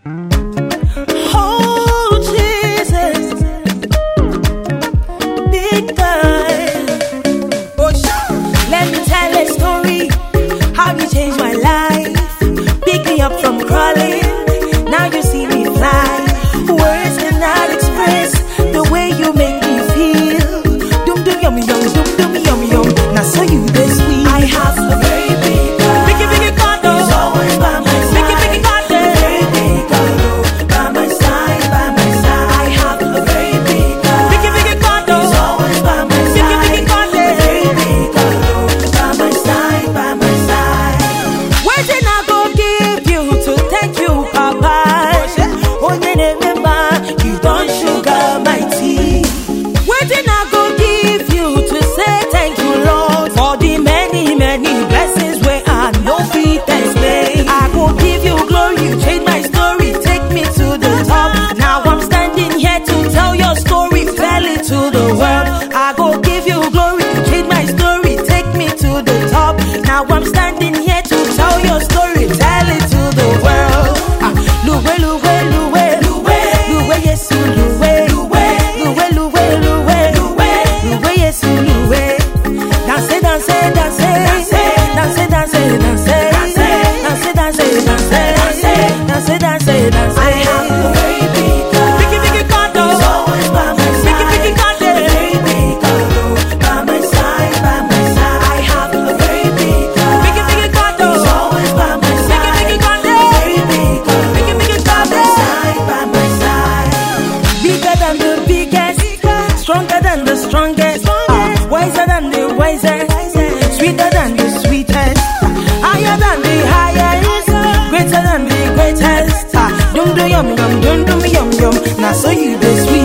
Oh, Jesus, big guy. Let me tell a story, how you changed my life. Pick me up from crawling, now you see me fly. Words cannot express the way you make me feel. Dum dum yum yum, dum dum yum yum. Now so you this sweet. I have a very big God. Big God, he's always by my side. Big God, very big God, by my side, by my side. I have a very big God. Big God, he's always by my side. Big God, very big God, by my side, by my side. What did I go give you to thank you, Papa? Oh, remember you don't sugar my tea. What did I go give you to say thank you, Lord, for the many, many blessings where I know feet explain. I go give you glory, you change my story, take me to the top. Now I'm standing here to tell your story, tell it to the world. I go give you glory, you change my story, take me to the top. Now I'm standing here to tell your story, tell it to the world. Luwe, luwe, luwe, luwe, luwe, yes, luwe, luwe, luwe, luwe, luwe, luwe, luwe, yes, luwe. Dance, dance, dance, dance, dance, dance, dance, dance, dance, dance, dance. I have a very big God. Big God, he's always by my side. Big God, very big God, by my side, by my side. I have a very big God. Big God, he's always by my side. Big God, very big God, by my side, by my side. Bigger than the biggest, stronger than the strongest, wiser than the wisest, sweeter than the sweetest, higher than the highest, greater than the greatest. Dum dum yum yum, dum dum yum yum. Now so you the sweet.